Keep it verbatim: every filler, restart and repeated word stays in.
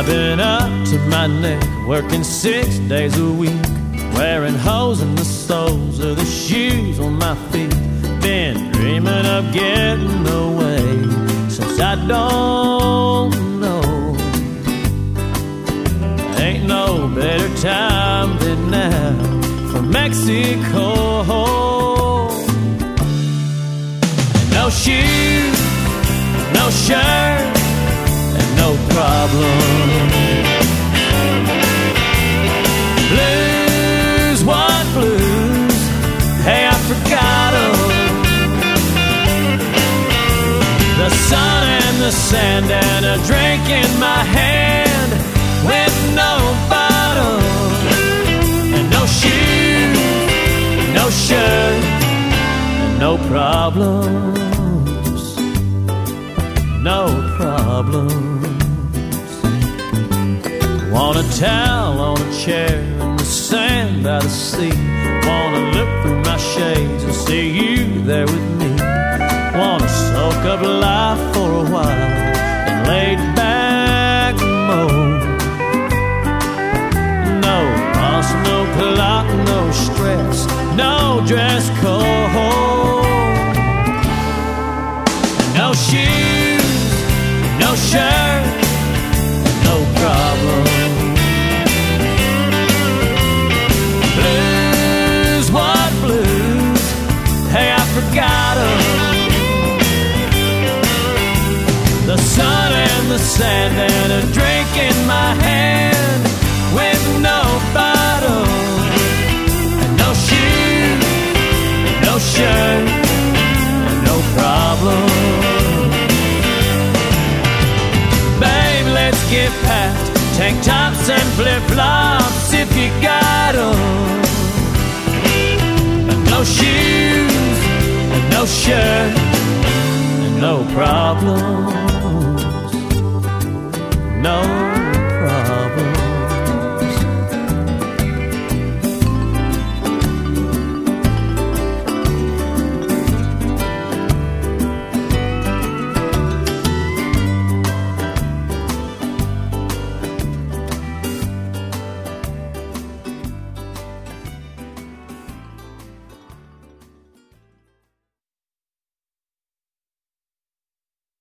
been up to my neck, working six days a week, wearing holes in the soles of the shoes on my feet. Been dreaming of getting away since I don't know. Ain't no better time than now for Mexico. No shoes, no shirt, and no problem. Blues, what blues? Hey, I forgot 'em. The sun and the sand and a drink in my hand with no bottle. And no shoes, no shirt, and no problems. No problems. Want a towel on a chair in the sand by the sea. Wanna look through my shades and see you there with me. Wanna soak up life for a while and lay back mode. No boss, no clock, no stress, no dress code. No shoes, no shirt, no problem. Blues, what blues? Hey, I forgot 'em. The sun and the sand and a drink in my hand with no bottle. And no shoes, no shirt, and no problem. Babe, let's get past tank tops and flip-flops if you got 'em. And no shoes, and no shirt, and no problem. No